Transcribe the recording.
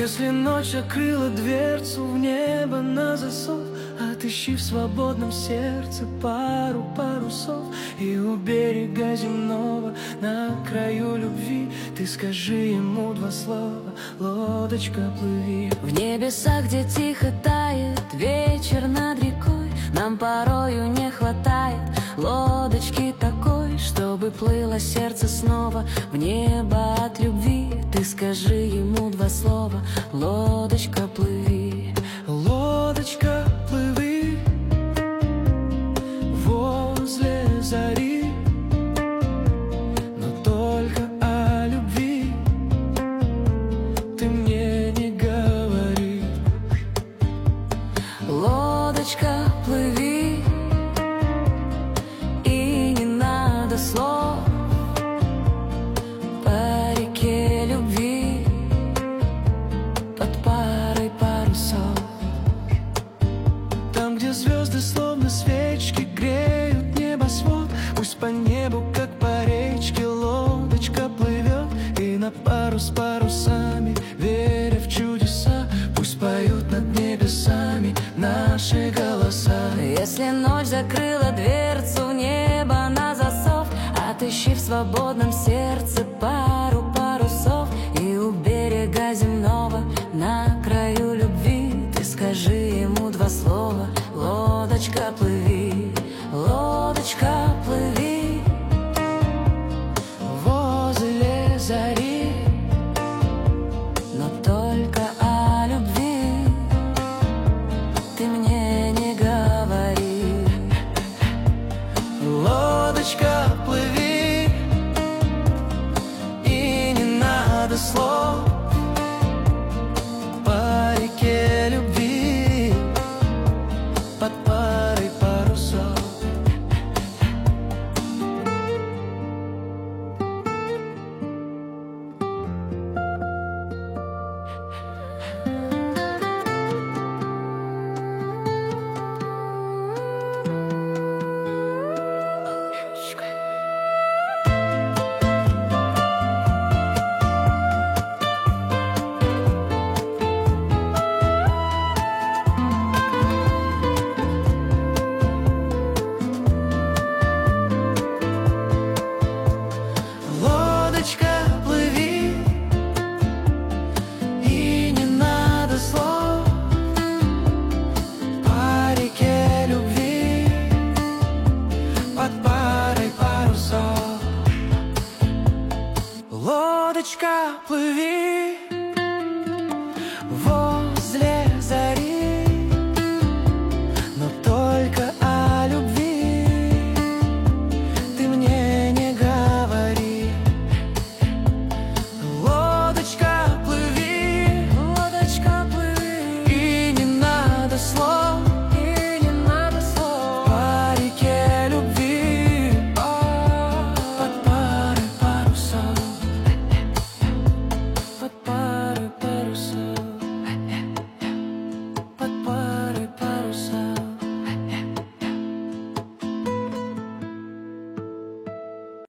Если ночь открыла дверцу в небо на засов, отыщи в свободном сердце пару парусов, и у берега земного на краю любви ты скажи ему два слова: лодочка, плыви. В небесах, где тихо тает вечер над рекой, нам порою не хватает лодочки такой, чтобы плыло сердце снова в небо от любви. Ты скажи ему два слова: лодочка, плыви. Лодочка, плыви возле зари, но только о любви ты мне не говори. Лодочка, плыви, и не надо слов, по реке любви под парой парусов. Там, где звезды словно свечки греют небосвод, пусть по небу, как по речке, лодочка плывет, и на пару с парусами, веря в чудеса, пусть поют над небесами наши голоса. Если ночь закрыла дверцу в небо на засов, отыщи в свободном сердце пару парусов, и у берега земного на краю любви ты скажи ему два слова: лодочка, плыви. Лодочка, плыви Возле зари, но только о любви ты мне не говори. лодочка, плыви, и не надо слов, по реке любви под парой парусов. Лодочка, плыви, и не надо слов, по реке любви под парой парусов. Лодочка, плыви